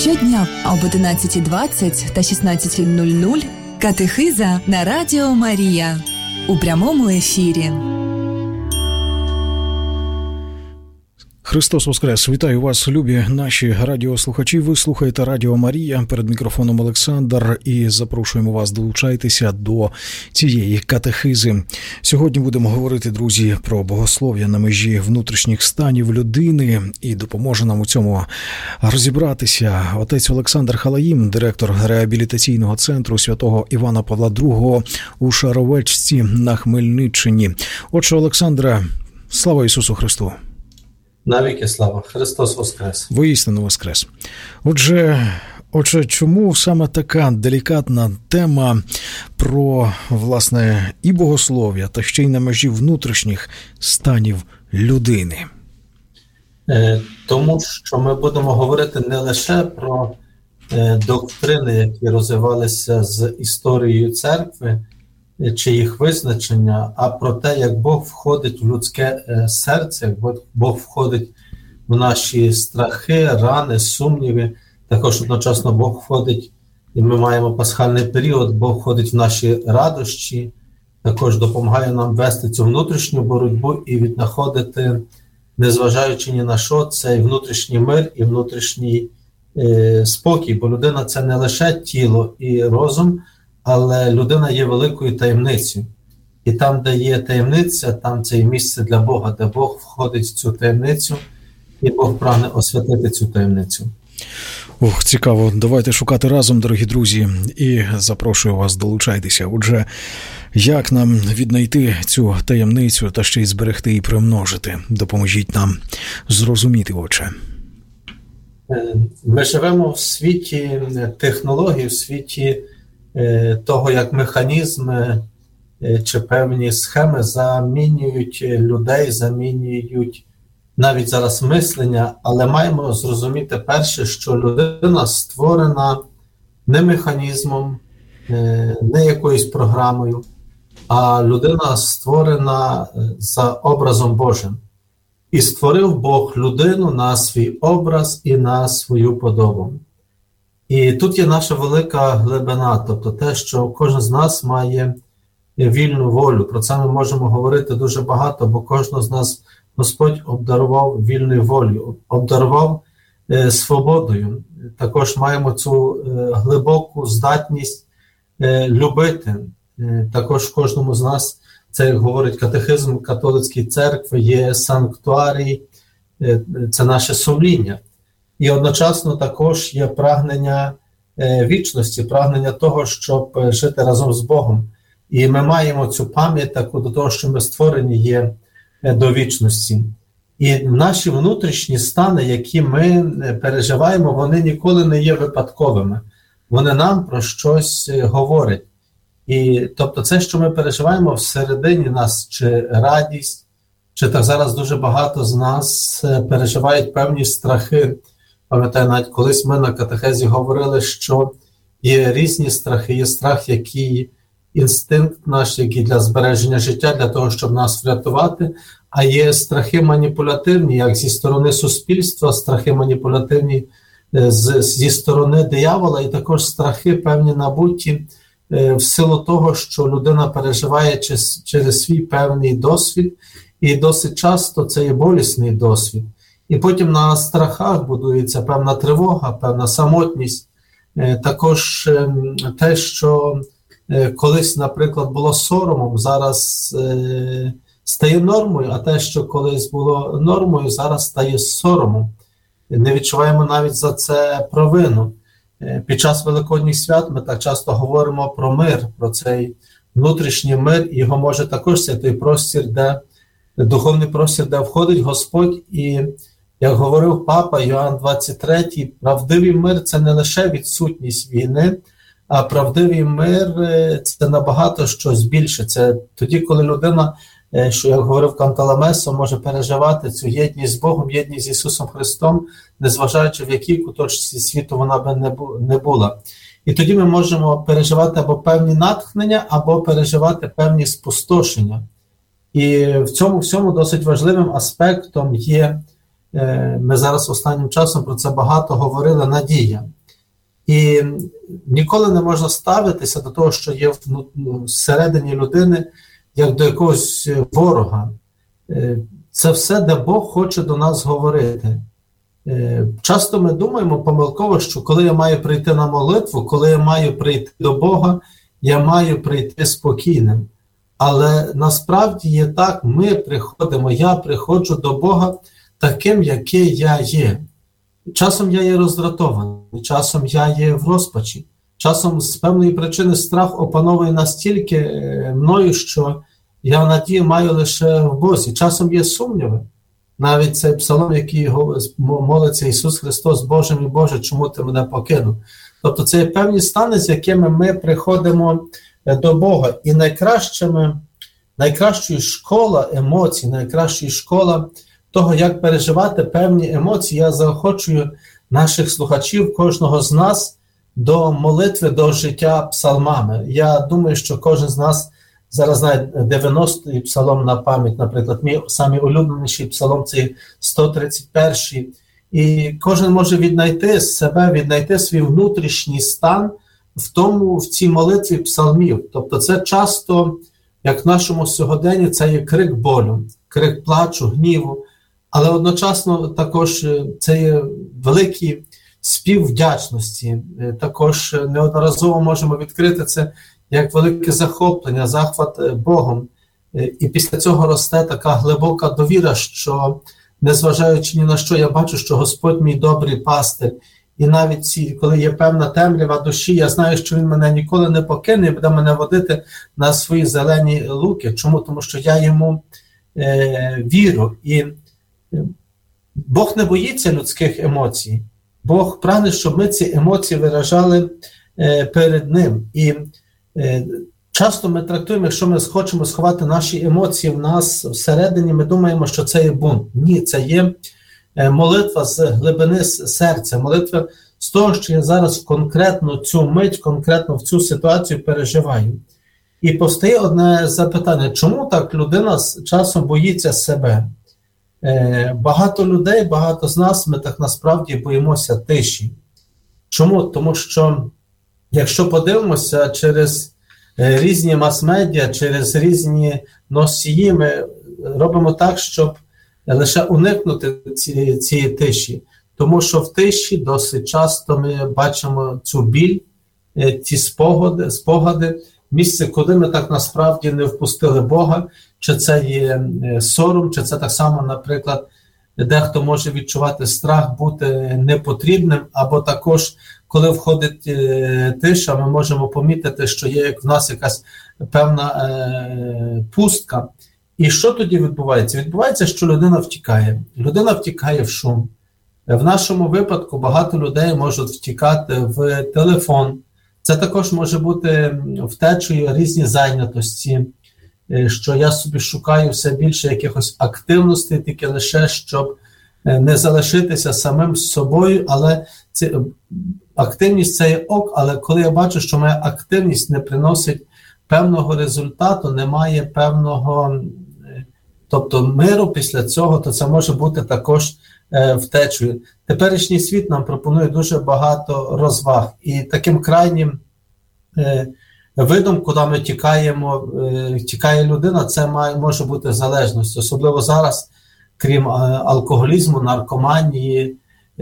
Щодня об 11:20 та 16:00 катехиза на Радіо Марія у прямому ефірі. Христос Воскрес! Вітаю вас, любі наші радіослухачі. Ви слухаєте Радіо Марія. Перед мікрофоном Олександр. І запрошуємо вас, долучайтеся до цієї катехизи. Сьогодні будемо говорити, друзі, про богослов'я на межі внутрішніх станів людини. І допоможе нам у цьому розібратися отець Олександр Халаїм, директор реабілітаційного центру святого Івана Павла II у Шаровечці на Хмельниччині. Отже, Олександре, слава Ісусу Христу! Навіки слава! Христос Воскрес! Воістину Воскрес! Отже, чому саме така делікатна тема про, власне, і богослов'я, та ще й на межі внутрішніх станів людини? Тому що ми будемо говорити не лише про доктрини, які розвивалися з історією церкви, чи їх визначення, а про те, як Бог входить в людське серце, як Бог входить в наші страхи, рани, сумніви. Також одночасно Бог входить, і ми маємо пасхальний період, Бог входить в наші радощі, також допомагає нам вести цю внутрішню боротьбу і віднаходити, незважаючи ні на що, цей внутрішній мир і внутрішній спокій. Бо людина – це не лише тіло і розум, але людина є великою таємницею. І там, де є таємниця, там це і місце для Бога, де Бог входить в цю таємницю, і Бог прагне освятити цю таємницю. Цікаво. Давайте шукати разом, дорогі друзі, і запрошую вас, долучайтеся. Отже, як нам віднайти цю таємницю та ще й зберегти і примножити? Допоможіть нам зрозуміти, Отче. Ми живемо в світі технологій, в світі того, як механізми чи певні схеми замінюють людей, замінюють навіть зараз мислення, але маємо зрозуміти перше, що людина створена не механізмом, не якоюсь програмою, а людина створена за образом Божим. І створив Бог людину на свій образ і на свою подобу. І тут є наша велика глибина, тобто те, що кожен з нас має вільну волю. Про це ми можемо говорити дуже багато, бо кожного з нас Господь обдарував вільною волею, обдарував свободою. Також маємо цю глибоку здатність любити. Також в кожному з нас, це, як говорить катехизм католицької церкви, є санктуарій, це наше сумління. І одночасно також є прагнення вічності, прагнення того, щоб жити разом з Богом. І ми маємо цю пам'ять таку до того, що ми створені є до вічності. І наші внутрішні стани, які ми переживаємо, вони ніколи не є випадковими. Вони нам про щось говорять. І тобто це, що ми переживаємо всередині нас, чи радість, чи так зараз дуже багато з нас переживають певні страхи. Пам'ятаю, навіть колись ми на катехезі говорили, що є різні страхи, є страх, який інстинкт наш, який для збереження життя, для того, щоб нас врятувати, а є страхи маніпулятивні, як зі сторони суспільства, страхи маніпулятивні зі сторони диявола, і також страхи певні набуті в силу того, що людина переживає через свій певний досвід, і досить часто це є болісний досвід. І потім на страхах будується певна тривога, певна самотність. Також те, що колись, наприклад, було соромом, зараз стає нормою, а те, що колись було нормою, зараз стає соромом. Не відчуваємо навіть за це провину. Під час Великодніх свят ми так часто говоримо про мир, про цей внутрішній мир, і його може також це той простір, духовний простір, де входить Господь. І, як говорив папа Йоанн 23, правдивий мир – це не лише відсутність війни, а правдивий мир – це набагато щось більше. Це тоді, коли людина, що, як говорив Канталамесо, може переживати цю єдність з Богом, єдність з Ісусом Христом, незважаючи в якій куточці світу вона би не була. І тоді ми можемо переживати або певні натхнення, або переживати певні спустошення. І в цьому всьому досить важливим аспектом є, ми зараз останнім часом про це багато говорили, надія. І ніколи не можна ставитися до того, що є всередині людини, як до якогось ворога. Це все, де Бог хоче до нас говорити. Часто ми думаємо помилково, що коли я маю прийти на молитву, коли я маю прийти до Бога, я маю прийти спокійним. Але насправді є так, я приходжу до Бога таким, який я є. Часом я є роздратований, часом я є в розпачі, часом з певної причини страх опановує настільки мною, що я надію маю лише в Бозі. Часом є сумніви. Навіть цей псалом, який молиться Ісус Христос, Боже мій Боже, чому ти мене покинув? Тобто це є певні стани, з якими ми приходимо до Бога. І найкращою школа емоцій, найкращою школа того, як переживати певні емоції, я заохочую наших слухачів, кожного з нас, до молитви, до життя псалмами. Я думаю, що кожен з нас зараз знає 90-й псалом на пам'ять, наприклад. Мій самий улюбленіший псалом – це 131-й. І кожен може віднайти себе, віднайти свій внутрішній стан в цій молитві псалмів. Тобто це часто, як в нашому сьогоденні, це є крик болю, крик плачу, гніву, але одночасно також це є великий спів вдячності. Також неодноразово можемо відкрити це як велике захоплення, захват Богом. І після цього росте така глибока довіра, що, незважаючи ні на що, я бачу, що Господь мій добрий пастир. І навіть коли є певна темрява душі, я знаю, що Він мене ніколи не покине і буде мене водити на свої зелені луки. Чому? Тому що я Йому вірю. І Бог не боїться людських емоцій. Бог прагне, щоб ми ці емоції виражали перед Ним. І часто ми трактуємо, якщо ми хочемо сховати наші емоції в нас всередині, ми думаємо, що це є бунт. Ні, це є молитва з глибини серця, молитва з того, що я зараз конкретно цю мить, конкретно в цю ситуацію переживаю. І постає одне запитання, чому так людина з часом боїться себе? Багато людей, багато з нас, ми так насправді боїмося тиші. Чому? Тому що, якщо подивимося через різні мас-медіа, через різні носії, ми робимо так, щоб лише уникнути цієї тиші. Тому що в тиші досить часто ми бачимо цю біль, ці спогади, місце, куди ми так насправді не впустили Бога, чи це є сором, чи це так само, наприклад, дехто може відчувати страх бути непотрібним, або також, коли входить тиша, ми можемо помітити, що є як в нас якась певна пустка. І що тоді відбувається? Відбувається, що людина втікає. Людина втікає в шум. В нашому випадку багато людей можуть втікати в телефон. Це також може бути втечею різні зайнятості, що я собі шукаю все більше якихось активностей, тільки лише, щоб не залишитися самим собою, але активність це є ок, але коли я бачу, що моя активність не приносить певного результату, немає певного, тобто миру після цього, то це може бути також втечею. Теперішній світ нам пропонує дуже багато розваг, і таким крайнім видом, куди ми тікає людина, це може бути залежність. Особливо зараз, крім алкоголізму, наркоманії,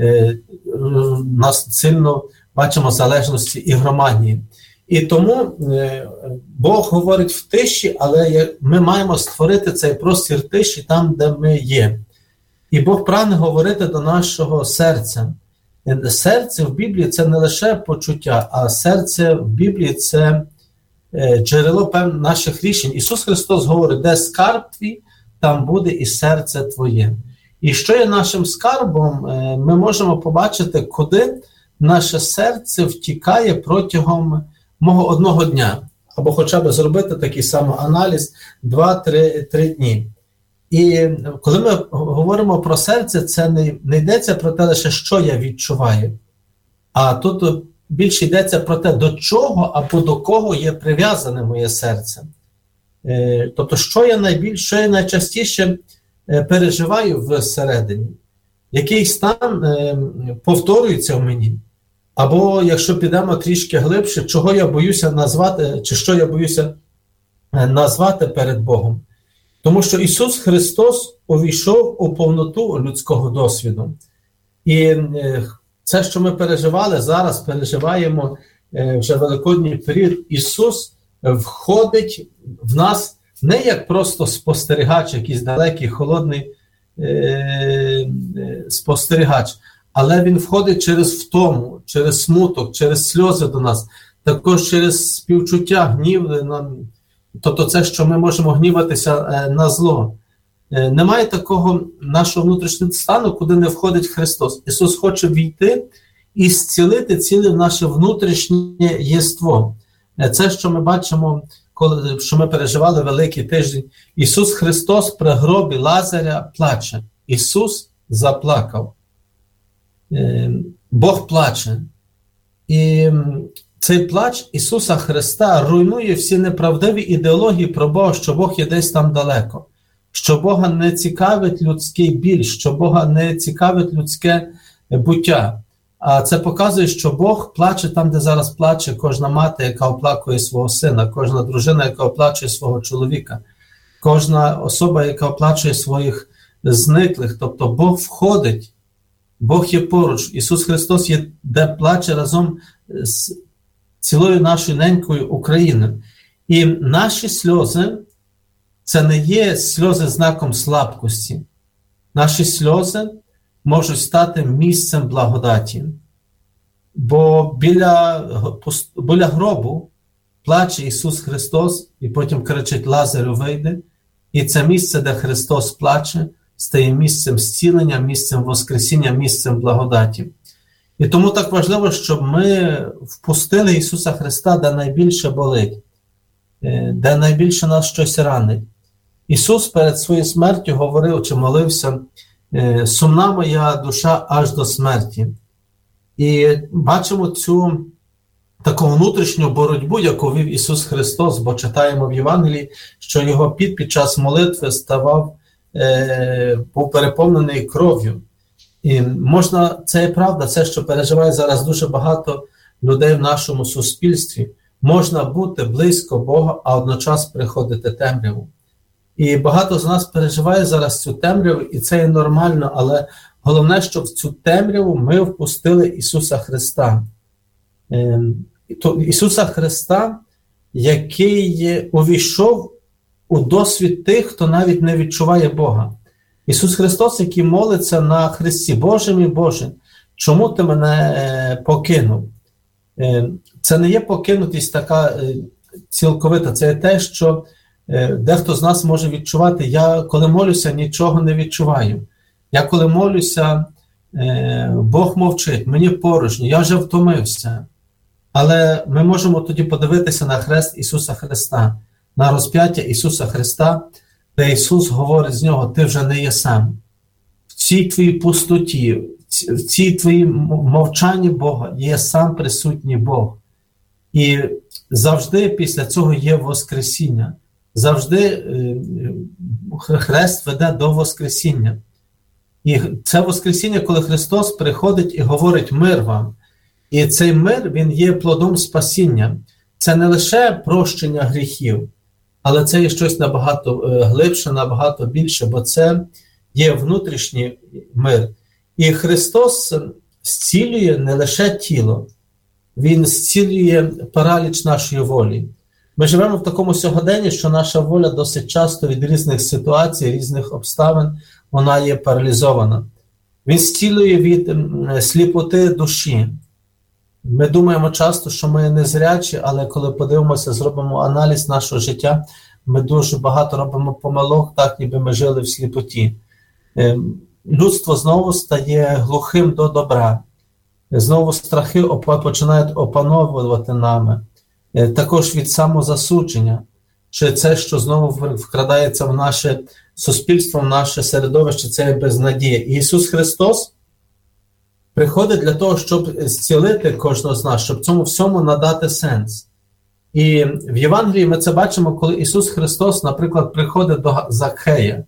нас сильно бачимо залежності ігроманії. І тому Бог говорить в тиші, але ми маємо створити цей простір тиші там, де ми є. І Бог прагне говорити до нашого серця. Серце в Біблії – це не лише почуття, а серце в Біблії – це джерело наших рішень. Ісус Христос говорить, де скарб твій, там буде і серце твоє. І що є нашим скарбом, ми можемо побачити, куди наше серце втікає протягом мого одного дня. Або хоча б зробити такий самоаналіз 2-3 дні. І коли ми говоримо про серце, це не йдеться про те лише, що я відчуваю, а тут більше йдеться про те, до чого або до кого є прив'язане моє серце. Тобто, що я найчастіше переживаю всередині, який стан повторюється в мені. Або, якщо підемо трішки глибше, чого я боюся назвати, чи що я боюся назвати перед Богом? Тому що Ісус Христос увійшов у повноту людського досвіду. І це, що ми переживали, зараз переживаємо вже Великодній період, Ісус входить в нас не як просто спостерігач, якийсь далекий, холодний спостерігач, але Він входить через втому, через смуток, через сльози до нас, також через співчуття, гнів. Тобто це, що ми можемо гніватися на зло. Немає такого нашого внутрішнього стану, куди не входить Христос. Ісус хоче війти і зцілити ціле наше внутрішнє єство. Це, що ми бачимо, що ми переживали Великий тиждень. Ісус Христос при гробі Лазаря плаче. Ісус заплакав. Бог плаче. І цей плач Ісуса Христа руйнує всі неправдиві ідеології про Бога, що Бог є десь там далеко, що Бога не цікавить людський біль, що Бога не цікавить людське буття. А це показує, що Бог плаче там, де зараз плаче кожна мати, яка оплакує свого сина, кожна дружина, яка оплачує свого чоловіка, кожна особа, яка оплачує своїх зниклих. Тобто Бог входить, Бог є поруч. Ісус Христос є, де плаче разом з цілою нашою ненькою Україною. І наші сльози – це не є сльози знаком слабкості. Наші сльози можуть стати місцем благодаті. Бо біля гробу плаче Ісус Христос і потім кричить: Лазарю, вийди. І це місце, де Христос плаче, стає місцем зцілення, місцем воскресіння, місцем благодаті. І тому так важливо, щоб ми впустили Ісуса Христа, де найбільше болить, де найбільше нас щось ранить. Ісус перед своєю смертю говорив чи молився: сумна моя душа аж до смерті. І бачимо цю таку внутрішню боротьбу, яку вів Ісус Христос, бо читаємо в Євангелії, що його під час молитви був переповнений кров'ю. І це є правда, це, що переживає зараз дуже багато людей в нашому суспільстві. Можна бути близько Бога, а одночас приходити темряву. І багато з нас переживає зараз цю темряву, і це є нормально, але головне, щоб в цю темряву ми впустили Ісуса Христа. Ісуса Христа, який увійшов у досвід тих, хто навіть не відчуває Бога. Ісус Христос, який молиться на Христі: Боже мій Боже, чому ти мене покинув? Це не є покинутість така цілковита, це є те, що дехто з нас може відчувати: я коли молюся, нічого не відчуваю. Я коли молюся, Бог мовчить, мені порожньо, я вже втомився. Але ми можемо тоді подивитися на хрест Ісуса Христа, на розп'яття Ісуса Христа, де Ісус говорить з нього: ти вже не є сам. В цій твоїй пустоті, в цій твоїй мовчанні Бога є сам присутній Бог. І завжди після цього є Воскресіння. Завжди хрест веде до Воскресіння. І це Воскресіння, коли Христос приходить і говорить: мир вам. І цей мир, він є плодом спасіння. Це не лише прощення гріхів, але це є щось набагато глибше, набагато більше, бо це є внутрішній мир. І Христос зцілює не лише тіло, Він зцілює параліч нашої волі. Ми живемо в такому сьогоденні, що наша воля досить часто від різних ситуацій, різних обставин, вона є паралізована. Він зцілює від сліпоти душі. Ми думаємо часто, що ми незрячі, але коли подивимося, зробимо аналіз нашого життя, ми дуже багато робимо помилок, так ніби ми жили в сліпоті. Людство знову стає глухим до добра. Знову страхи починають опановувати нами. Також від самозасудження, чи це, що знову вкрадається в наше суспільство, в наше середовище, це безнадія. І Ісус Христос приходить для того, щоб зцілити кожного з нас, щоб цьому всьому надати сенс. І в Євангелії ми це бачимо, коли Ісус Христос, наприклад, приходить до Закхея.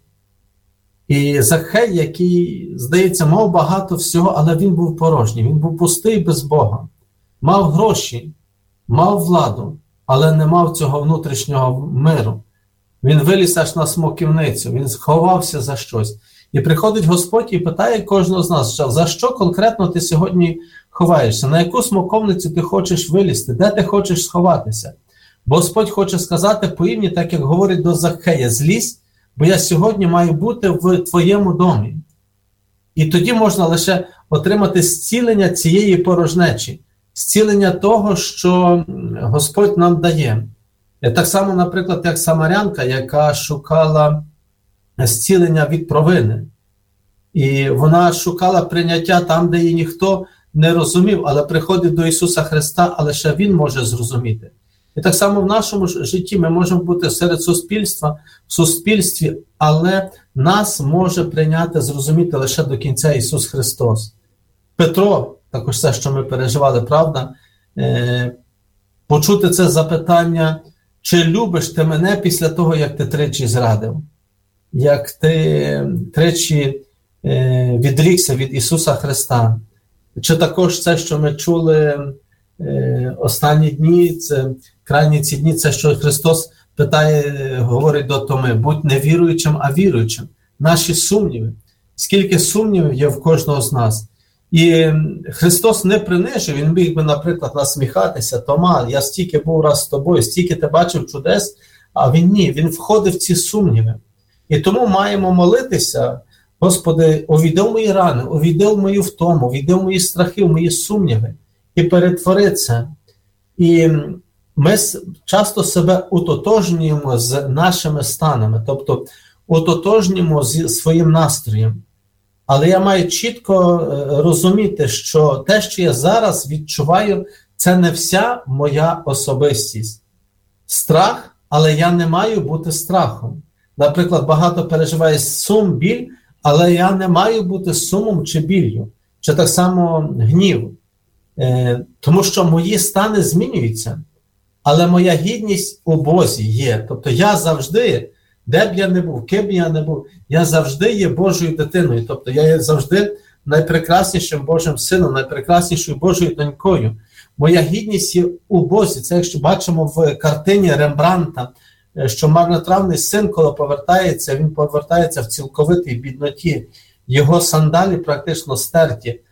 І Закхей, який, здається, мав багато всього, але він був порожній, він був пустий без Бога. мав гроші, мав владу, але не мав цього внутрішнього миру. Він виліз аж на смоківницю, він сховався за щось. І приходить Господь і питає кожного з нас, за що конкретно ти сьогодні ховаєшся, на яку смоковницю ти хочеш вилізти, де ти хочеш сховатися. Бо Господь хоче сказати по імені, так як говорить до Закхея, злізь, бо я сьогодні маю бути в твоєму домі. І тоді можна лише отримати зцілення цієї порожнечі, зцілення того, що Господь нам дає. Так само, наприклад, як самарянка, яка шукала зцілення від провини. І вона шукала прийняття там, де її ніхто не розумів, але приходить до Ісуса Христа, а лише Він може зрозуміти. І так само в нашому житті ми можемо бути серед суспільства, в суспільстві, але нас може прийняти, зрозуміти лише до кінця Ісус Христос. Петро, також все, що ми переживали, правда, почути це запитання, чи любиш ти мене після того, як ти тричі зрадив? Як ти тричі відрікся від Ісуса Христа? Чи також це, що ми чули останні дні, це крайні ці дні, це, що Христос питає, говорить до Томи, будь не віруючим, а віруючим. Наші сумніви. Скільки сумнівів є в кожного з нас. І Христос не принижив, Він міг би, наприклад, насміхатися, Тома, я стільки був раз з тобою, стільки ти бачив чудес, а Він ні, Він входив в ці сумніви. І тому маємо молитися, Господи, увійди в мої рани, увійди в мою втому, увійди в мої страхи, в мої сумніви і перетвори це. І ми часто себе утотожнюємо з нашими станами, тобто утотожнюємо зі своїм настроєм. Але я маю чітко розуміти, що те, що я зараз відчуваю, це не вся моя особистість. Страх, але я не маю бути страхом. Наприклад, багато переживає сум, біль, але я не маю бути сумом чи біллю. Чи так само гнів. Тому що мої стани змінюються, але моя гідність у Бозі є. Тобто я завжди, де б я не був, ким б я не був, я завжди є Божою дитиною. Тобто я є завжди найпрекраснішим Божим сином, найпрекраснішою Божою донькою. Моя гідність є у Бозі. Це якщо бачимо в картині Рембрандта, що марнотравний син, коли повертається, він повертається в цілковитій бідноті. Його сандалі практично стерті,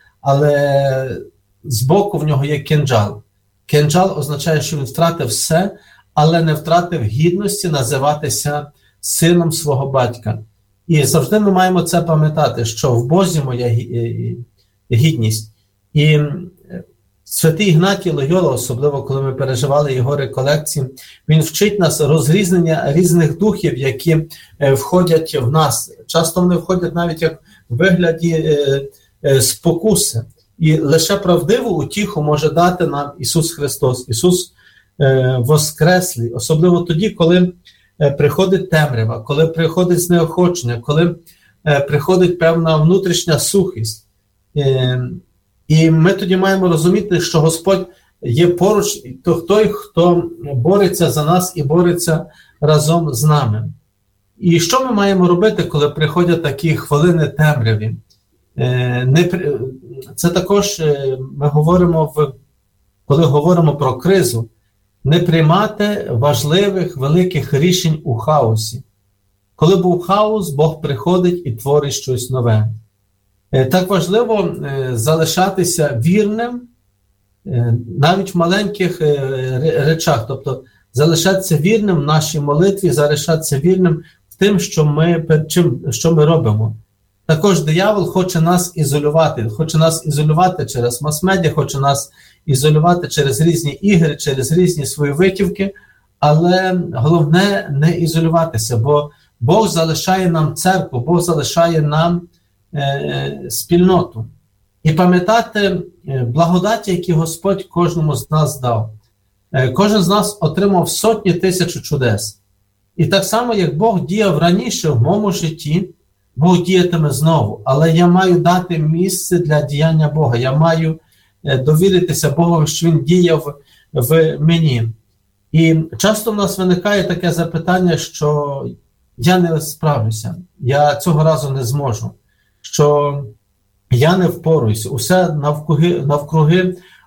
але збоку в нього є кинджал. Кинджал означає, що він втратив все, але не втратив гідності називатися сином свого батька. І завжди ми маємо це пам'ятати, що в Бозі моя гідність. І святий Ігнатій Лойола, особливо коли ми переживали його реколекції, він вчить нас розрізнення різних духів, які входять в нас. Часто вони входять навіть як в вигляді спокуси. І лише правдиву утіху може дати нам Ісус Христос, Ісус Воскреслий. Особливо тоді, коли приходить темрява, коли приходить знеохочення, коли приходить певна внутрішня сухість. І ми тоді маємо розуміти, що Господь є поруч, той, хто бореться за нас і бореться разом з нами. І що ми маємо робити, коли приходять такі хвилини темряві? Це також ми говоримо, коли говоримо про кризу, не приймати важливих, великих рішень у хаосі. Коли був хаос, Бог приходить і творить щось нове. Так важливо залишатися вірним навіть в маленьких речах, тобто залишатися вірним в нашій молитві, залишатися вірним в тим, що ми робимо. Також диявол хоче нас ізолювати через мас-медіа, хоче нас ізолювати через різні ігри, через різні свої витівки, але головне не ізолюватися, бо Бог залишає нам церкву, Бог залишає нам спільноту. І пам'ятати благодаті, які Господь кожному з нас дав. Кожен з нас отримав сотні тисяч чудес. І так само, як Бог діяв раніше в моєму житті, Бог діятиме знову. Але я маю дати місце для діяння Бога. Я маю довіритися Богу, що Він діяв в мені. І часто в нас виникає таке запитання, що я не справлюся, я цього разу не зможу, що я не впоруюся, усе навкруги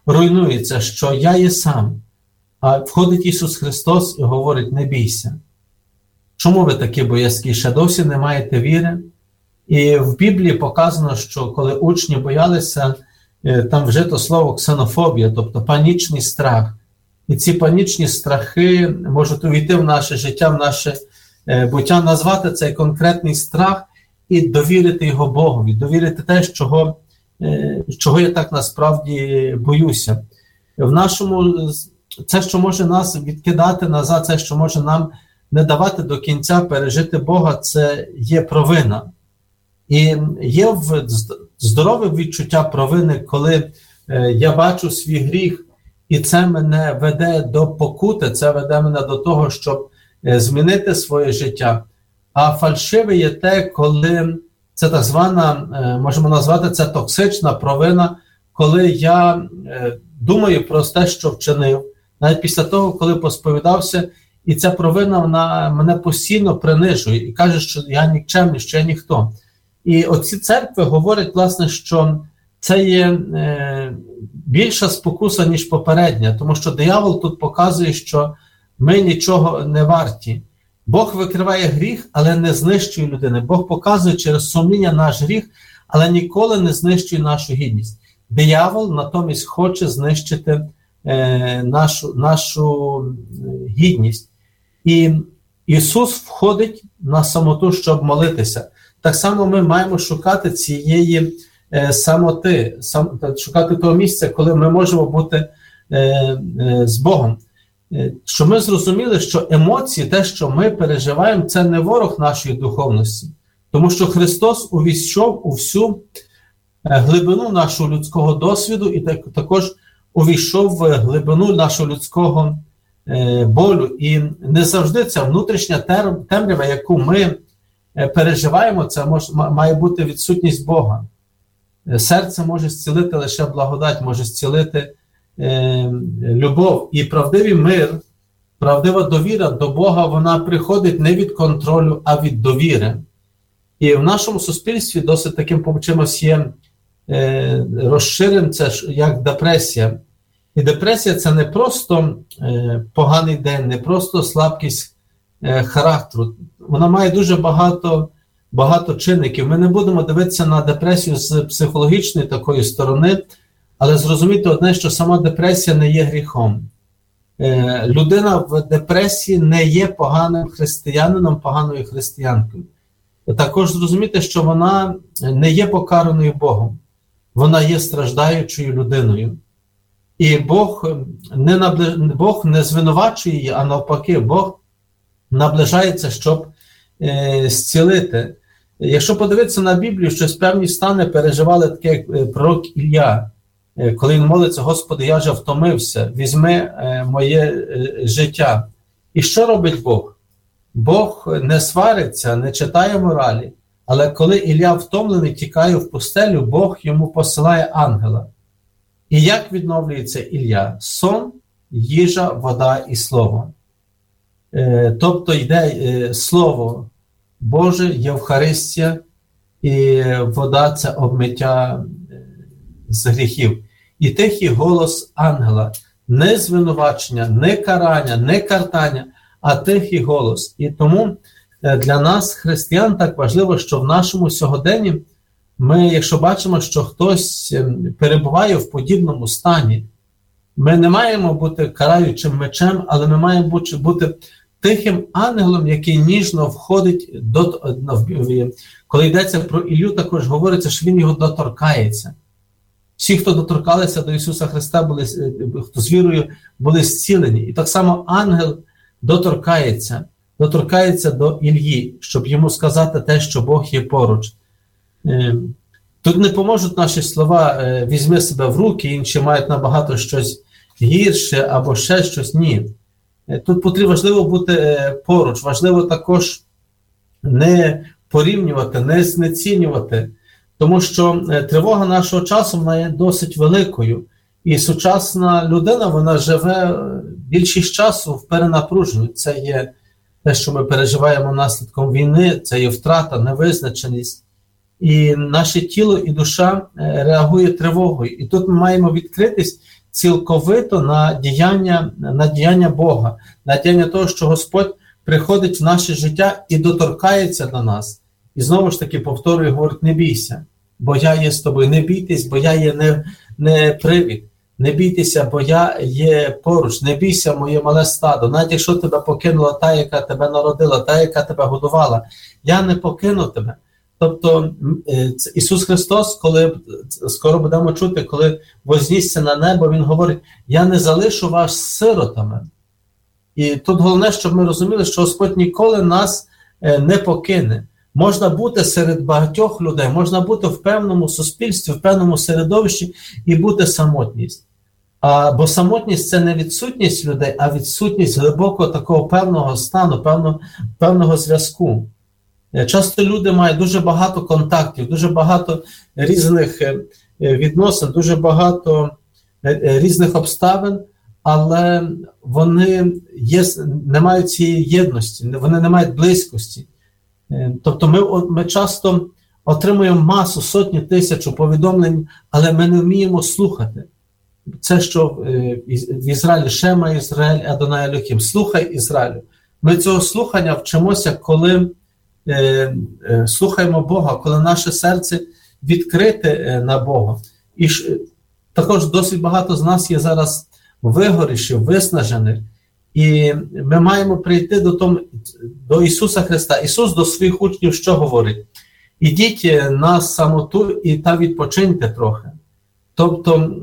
руйнується, що я є сам. А входить Ісус Христос і говорить: не бійся. Чому ви такі боязкі? Ще досі не маєте віри? І в Біблії показано, що коли учні боялися, там вжито слово ксенофобія, тобто панічний страх. І ці панічні страхи можуть увійти в наше життя, в наше буття, назвати цей конкретний страх і довірити його Богові, довірити те, чого я так насправді боюся. В нашому, це, що може нас відкидати назад, це, що може нам не давати до кінця пережити Бога, це є провина. І є здорове відчуття провини, коли я бачу свій гріх, і це мене веде до покути, це веде мене до того, щоб змінити своє життя. А фальшиве є те, коли це так звана, можемо назвати це токсична провина, коли я думаю про те, що вчинив, навіть після того, коли посповідався, і ця провина, вона мене постійно принижує і каже, що я нікчемний, що я ніхто. І оці церкви говорять, власне, що це є більша спокуса, ніж попередня, тому що диявол тут показує, що ми нічого не варті. Бог викриває гріх, але не знищує людини. Бог показує через сумління наш гріх, але ніколи не знищує нашу гідність. Диявол натомість хоче знищити нашу гідність. І Ісус входить на самоту, щоб молитися. Так само ми маємо шукати цієї самоти, шукати того місця, коли ми можемо бути з Богом. Щоб ми зрозуміли, що емоції, те, що ми переживаємо, це не ворог нашої духовності. Тому що Христос увійшов у всю глибину нашого людського досвіду і також увійшов в глибину нашого людського болю. І не завжди ця внутрішня темрява, яку ми переживаємо, це має бути відсутність Бога. Серце може зцілити лише благодать, може зцілити любов. І правдивий мир, правдива довіра до Бога, вона приходить не від контролю, а від довіри. І в нашому суспільстві досить таким чимось є розширеним, це як депресія. І депресія – це не просто поганий день, не просто слабкість характеру. Вона має дуже багато чинників. Ми не будемо дивитися на депресію з психологічної такої сторони, але зрозуміти одне, що сама депресія не є гріхом. Людина в депресії не є поганим християнином, поганою християнкою. Також зрозуміти, що вона не є покараною Богом. Вона є страждаючою людиною. І Бог не звинувачує її, а навпаки, Бог наближається, щоб зцілити. Якщо подивитися на Біблію, що певні стани переживали таке, як пророк Ілля, коли він молиться: Господи, я вже втомився, візьми моє життя. І що робить Бог? Бог не свариться, не читає моралі, але коли Ілля втомлений тікає в пустелю, Бог йому посилає ангела. І як відновлюється Ілля? Сон, їжа, вода і слово. Тобто йде Слово Боже, Євхаристія, і вода – це обмиття з гріхів. І тихий голос ангела, не звинувачення, не карання, не картання, а тихий голос. І тому для нас, християн, так важливо, що в нашому сьогоденні ми, якщо бачимо, що хтось перебуває в подібному стані, ми не маємо бути караючим мечем, але ми маємо бути тихим ангелом, який ніжно входить, коли йдеться про Іллю, також говориться, що він його доторкається. Всі, хто доторкалися до Ісуса Христа, хто з вірою, були зцілені. І так само ангел доторкається до Іллі, щоб йому сказати те, що Бог є поруч. Тут не поможуть наші слова «візьми себе в руки», інші мають набагато щось гірше або ще щось. Ні. Тут важливо бути поруч, важливо також не порівнювати, не знецінювати, тому що тривога нашого часу, вона є досить великою. І сучасна людина, вона живе більшість часу в перенапруженні. Це є те, що ми переживаємо наслідком війни, це є втрата, невизначеність. І наше тіло і душа реагує тривогою. І тут ми маємо відкритись цілковито на діяння Бога, на діяння того, що Господь приходить в наше життя і доторкається до нас. І знову ж таки повторюю, говорить, не бійся, бо я є з тобою. Не бійтесь, бо я є не привід. Не бійтеся, бо я є поруч. Не бійся, моє мале стадо. Навіть якщо тебе покинула та, яка тебе народила, та, яка тебе годувала, я не покину тебе. Тобто Ісус Христос, коли скоро будемо чути, коли вознісся на небо, Він говорить, я не залишу вас сиротами. І тут головне, щоб ми розуміли, що Господь ніколи нас не покине. Можна бути серед багатьох людей, можна бути в певному суспільстві, в певному середовищі і бути самотність. Бо самотність – це не відсутність людей, а відсутність глибокого такого певного стану, певного зв'язку. Часто люди мають дуже багато контактів, дуже багато різних відносин, дуже багато різних обставин, але вони не мають цієї єдності, вони не мають близькості. Тобто ми часто отримуємо масу, сотні тисяч повідомлень, але ми не вміємо слухати. Це, що в Ізраїлі Шема Ізраїль, Адонай Елохім. Слухай Ізраїлю. Ми цього слухання вчимося, коли слухаємо Бога, коли наше серце відкрите на Бога. І також досить багато з нас є зараз вигорішів, виснажених. І ми маємо прийти до Ісуса Христа. Ісус до своїх учнів що говорить? Ідіть на самоту та відпочиньте трохи. Тобто,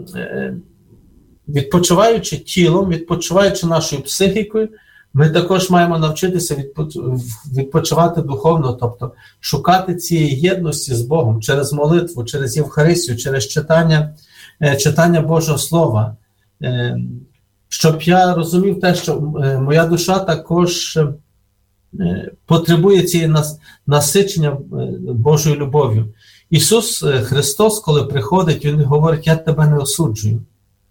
відпочиваючи тілом, відпочиваючи нашою психікою, ми також маємо навчитися відпочивати духовно, тобто шукати цієї єдності з Богом через молитву, через Євхаристію, через читання Божого Слова. Щоб я розумів те, що моя душа також потребує цієї насичення Божою любов'ю. Ісус Христос, коли приходить, Він говорить, я тебе не осуджую.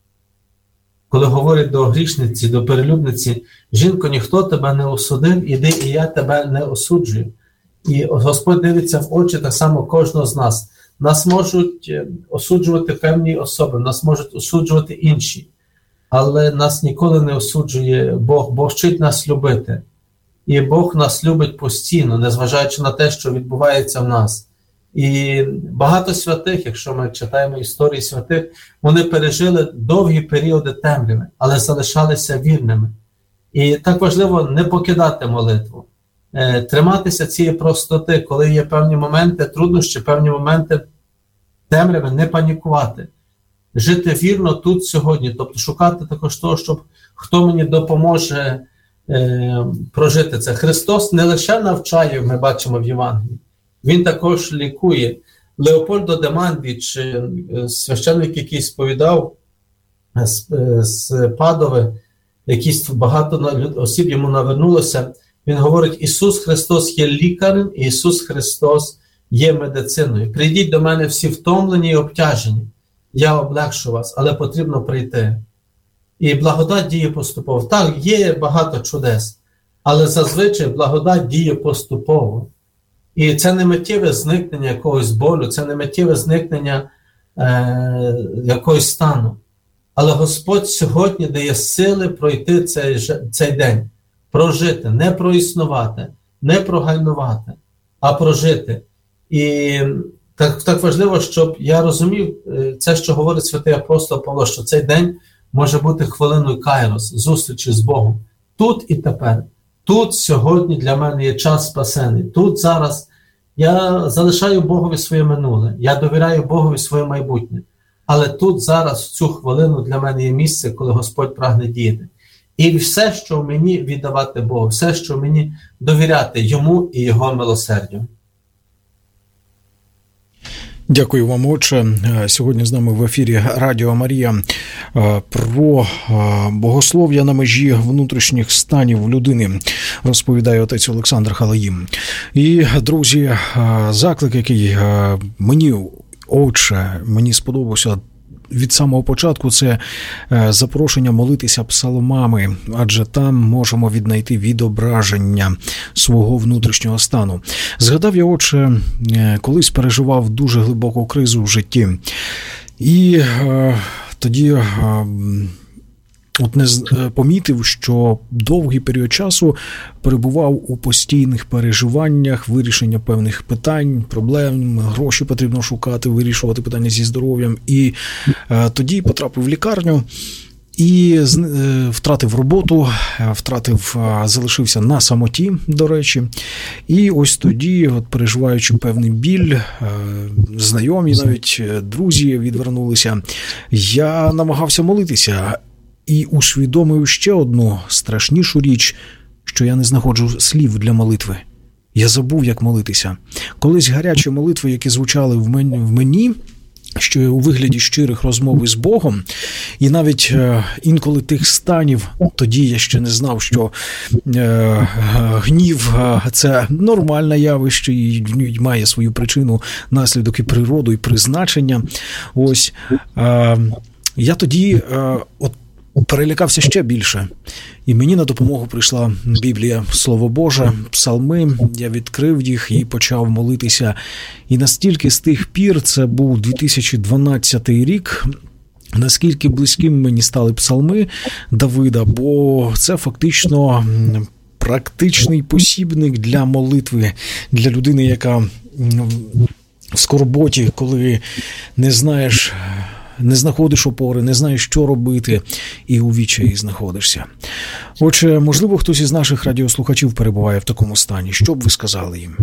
Коли говорить до грішниці, до перелюбниці, жінко, ніхто тебе не осудив, іди, і я тебе не осуджую. І Господь дивиться в очі так само кожного з нас. Нас можуть осуджувати певні особи, нас можуть осуджувати інші. Але нас ніколи не осуджує Бог. Бог вчить нас любити. І Бог нас любить постійно, незважаючи на те, що відбувається в нас. І багато святих, якщо ми читаємо історії святих, вони пережили довгі періоди темряви, але залишалися вірними. І так важливо не покидати молитву, триматися цієї простоти, коли є певні моменти труднощі, певні моменти темряви, не панікувати. Жити вірно тут сьогодні, тобто шукати також того, щоб хто мені допоможе прожити це. Христос не лише навчає, ми бачимо в Євангелії, Він також лікує. Леопольдо де Мандіч, священник, який сповідав з Падови, якісь багато осіб йому навернулося, він говорить, Ісус Христос є лікарем, і Ісус Христос є медициною. Прийдіть до мене всі втомлені і обтяжені, я облегшу вас, але потрібно прийти. І благодать діє поступово. Так, є багато чудес, але зазвичай благодать діє поступово. І це не миттєве зникнення якогось болю, це не миттєве зникнення якогось стану. Але Господь сьогодні дає сили пройти цей день, прожити, не проіснувати, не прогальмувати, а прожити. І так важливо, щоб я розумів це, що говорить святий апостол Павло, що цей день може бути хвилиною кайрос, зустрічі з Богом. Тут і тепер. Тут сьогодні для мене є час спасений. Тут зараз я залишаю Богові своє минуле. Я довіряю Богові своє майбутнє. Але тут зараз, в цю хвилину для мене є місце, коли Господь прагне діяти. І все, що в мені віддавати Богу, все, що в мені довіряти Йому і Його милосердю. Дякую вам, отче. Сьогодні з нами в ефірі Радіо Марія про богослов'я на межі внутрішніх станів людини розповідає отець Олександр Халаїм. І, друзі, заклик, який мені сподобався від самого початку, це запрошення молитися псалмами, адже там можемо віднайти відображення свого внутрішнього стану. Згадав я, отче, колись переживав дуже глибоку кризу в житті. І тоді от не помітив, що довгий період часу перебував у постійних переживаннях, вирішення певних питань, проблем, гроші потрібно шукати, вирішувати питання зі здоров'ям. І тоді потрапив в лікарню і втратив роботу, залишився на самоті, до речі. І ось тоді, от переживаючи певний біль, знайомі, навіть друзі відвернулися, я намагався молитися. І усвідомив ще одну страшнішу річ, що я не знаходжу слів для молитви. Я забув, як молитися. Колись гарячі молитви, які звучали в мені, що у вигляді щирих розмов із Богом, і навіть інколи тих станів, тоді я ще не знав, що гнів – це нормальне явище і має свою причину, наслідок і природу, і призначення. Ось. Я тоді перелякався ще більше. І мені на допомогу прийшла Біблія, Слово Боже, псалми. Я відкрив їх і почав молитися. І настільки з тих пір, це був 2012 рік, наскільки близьким мені стали псалми Давида, бо це фактично практичний посібник для молитви, для людини, яка в скорботі, коли не знаєш, не знаходиш опори, не знаєш, що робити, і у відчаї знаходишся. Отже, можливо, хтось із наших радіослухачів перебуває в такому стані. Що б ви сказали їм?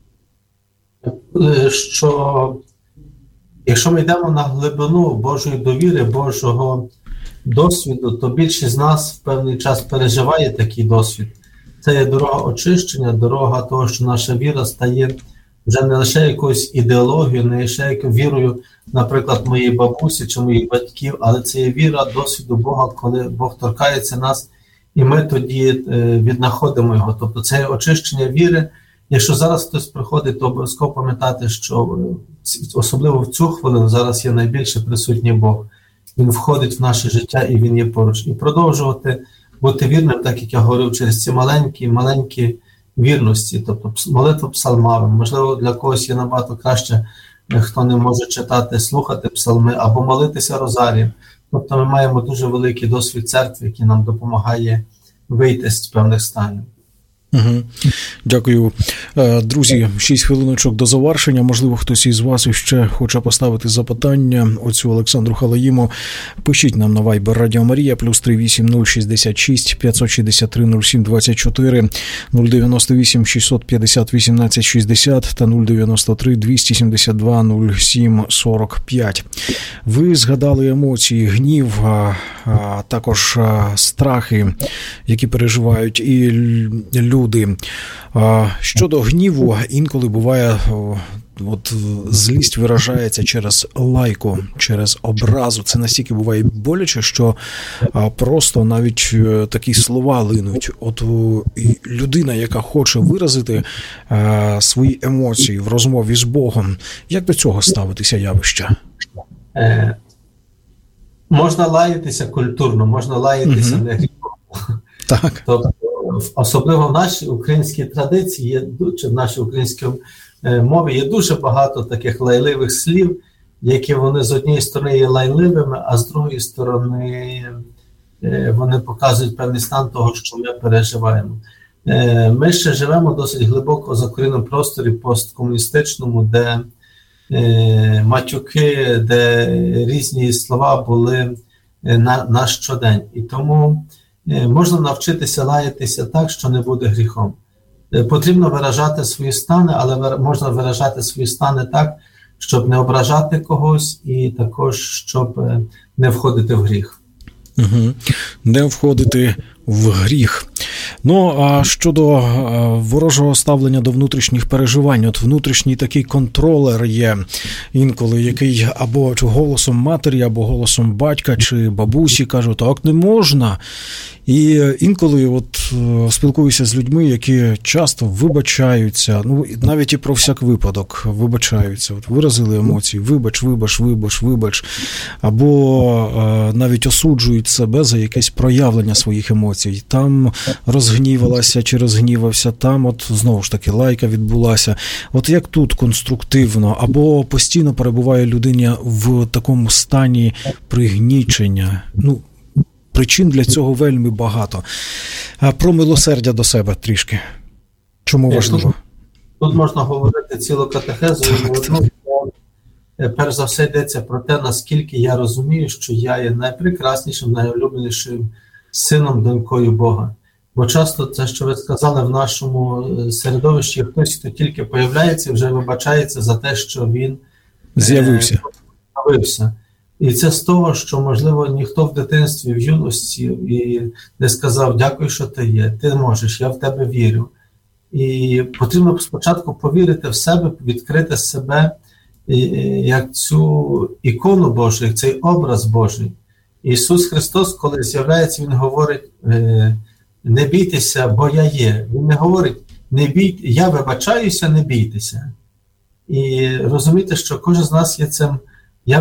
Що якщо ми йдемо на глибину Божої довіри, Божого досвіду, то більшість з нас в певний час переживає такий досвід. Це є дорога очищення, дорога того, що наша віра стає вже не лише якоюсь ідеологією, не лише як вірою, наприклад, моєї бабусі чи моїх батьків, але це є віра досвіду Бога, коли Бог торкається нас, і ми тоді віднаходимо його. Тобто це є очищення віри. Якщо зараз хтось приходить, то обов'язково пам'ятати, що особливо в цю хвилину зараз є найбільше присутній Бог. Він входить в наше життя і Він є поруч. І продовжувати бути вірним, так як я говорив, через ці маленькі вірності, тобто молитва псалмами. Можливо, для когось є набагато краще, хто не може читати, слухати псалми або молитися розарієм. Тобто ми маємо дуже великий досвід церкви, який нам допомагає вийти з певних станів. Угу. Дякую. Друзі, 6 хвилиночок до завершення. Можливо, хтось із вас іще хоче поставити запитання отцю Олександру Халаїму. Пишіть нам на Viber Радіо Марія, +380 66 563 07 24 098 650 18 60 та 093 272 07 45. Ви згадали емоції, гнів, також страхи, які переживають і люди. Щодо гніву, інколи буває, злість виражається через лайку, через образу. Це настільки буває боляче, що просто навіть такі слова линуть. Людина, яка хоче виразити свої емоції в розмові з Богом, як до цього ставитися явища? Можна лаятися культурно, можна лаятися не гріхом. Так. Тобто, особливо в нашій українській традиції, чи в нашій українській мові є дуже багато таких лайливих слів, які вони з однієї сторони є лайливими, а з другої сторони вони показують певний стан того, що ми переживаємо. Ми ще живемо досить глибоко в закоріненому просторі посткомуністичному, де матюки, де різні слова були на щодень. І тому можна навчитися лаятися так, що не буде гріхом. Потрібно виражати свої стани, але можна виражати свої стани так, щоб не ображати когось і також, щоб не входити в гріх. Угу. Не входити в гріх. Ну, а щодо ворожого ставлення до внутрішніх переживань, внутрішній такий контролер є інколи, який або голосом матері, або голосом батька чи бабусі кажуть, так не можна. І інколи спілкуюся з людьми, які часто вибачаються, навіть і про всяк випадок вибачаються, виразили емоції, вибач, або навіть осуджують себе за якесь проявлення своїх емоцій. Там розгнівалася чи розгнівався, там от знову ж таки лайка відбулася. От як тут конструктивно, або постійно перебуває людина в такому стані пригнічення? Причин для цього вельми багато. А про милосердя до себе трішки. Чому важливо? Тут можна говорити цілу катехезу. Перш за все йдеться про те, наскільки я розумію, що я є найпрекраснішим, найулюбленішим сином, донькою Бога. Бо часто це, що ви сказали, в нашому середовищі хтось, хто тільки появляється, вже вибачається за те, що він з'явився. І це з того, що, можливо, ніхто в дитинстві, в юності і не сказав: дякую, що ти є, ти можеш, я в тебе вірю. І потрібно спочатку повірити в себе, відкрити себе як цю ікону Божу, як цей образ Божий. Ісус Христос, коли з'являється, Він говорить: не бійтеся, бо я є. Він не говорить: не бійте, я вибачаюся, не бійтеся. І розумієте, що кожен з нас є цим. Я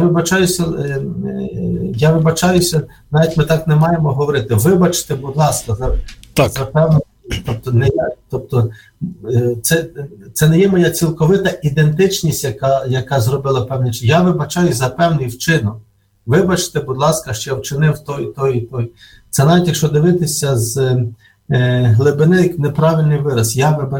вибачаюся, навіть ми так не маємо говорити. Вибачте, будь ласка, за певне. Тобто це не є моя цілковита ідентичність, яка зробила певний чин. Я вибачаюсь за певний вчинок. Вибачте, будь ласка, що я вчинив той і той. Це навіть якщо дивитися з глибини, неправильний вираз.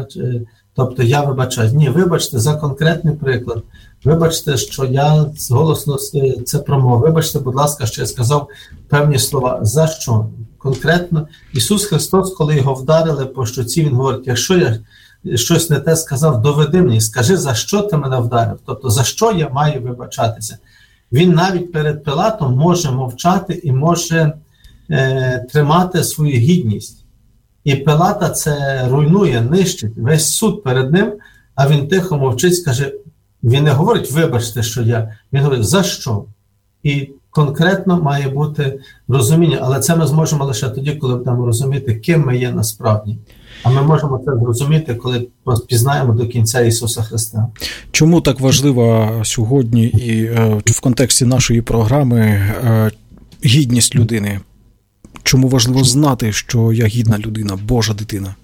Я вибачаюсь. Ні, вибачте за конкретний приклад. Вибачте, що я голосно це промовив. Вибачте, будь ласка, що я сказав певні слова. За що? Конкретно Ісус Христос, коли його вдарили по щоці, Він говорить: якщо я щось не те сказав, доведи мені, скажи, за що ти мене вдарив? Тобто, за що я маю вибачатися? Він навіть перед Пилатом може мовчати і може тримати свою гідність. І Пилата це руйнує, нищить. Весь суд перед ним, а він тихо мовчить, скаже, він не говорить: вибачте, що я. Він говорить: за що? І конкретно має бути розуміння. Але це ми зможемо лише тоді, коли будемо розуміти, ким ми є насправді. А ми можемо це зрозуміти, коли пізнаємо до кінця Ісуса Христа. Чому так важлива сьогодні і в контексті нашої програми гідність людини? Чому важливо знати, що я гідна людина, Божа дитина?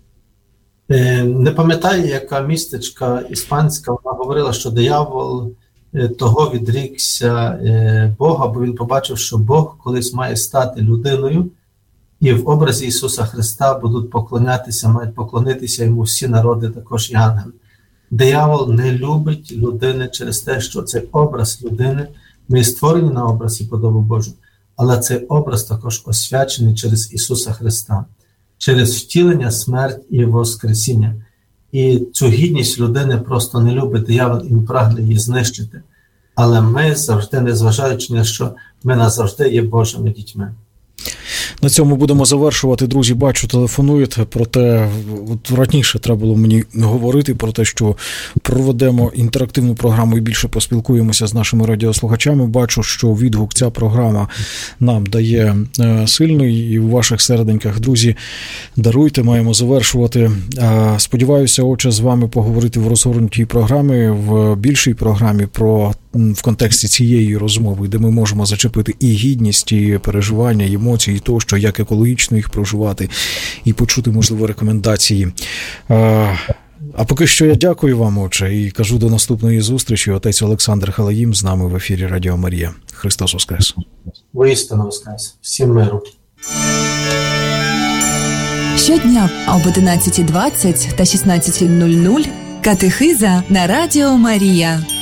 Не пам'ятаю, яка містечка іспанська, вона говорила, що диявол того відрікся Бога, бо він побачив, що Бог колись має стати людиною, і в образі Ісуса Христа будуть поклонятися, мають поклонитися йому всі народи, також і ангели. Диявол не любить людини через те, що цей образ людини, ми створені на образ і подобу Божу, але цей образ також освячений через Ісуса Христа, через втілення, смерть і воскресіння. І цю гідність людини просто не любить диявол, і прагне її знищити. Але ми завжди, незважаючи на що, ми назавжди є Божими дітьми. На цьому будемо завершувати. Друзі, бачу, телефонують, проте раніше треба було мені говорити про те, що проведемо інтерактивну програму і більше поспілкуємося з нашими радіослухачами. Бачу, що відгук ця програма нам дає сильний і у ваших середеньках. Друзі, даруйте, маємо завершувати. Сподіваюся, отже, з вами поговорити в розгорнутій програмі, в більшій програмі в контексті цієї розмови, де ми можемо зачепити і гідність, і переживання, і емоції, і тощо, як екологічно їх проживати, і почути, можливо, рекомендації. А поки що я дякую вам, отче, і кажу до наступної зустрічі. Отець Олександр Халаїм з нами в ефірі Радіо Марія. Христос Воскрес! Воістину Воскрес! Всім миру! Щодня об 11:20 та 16:00 катехиза на Радіо Марія.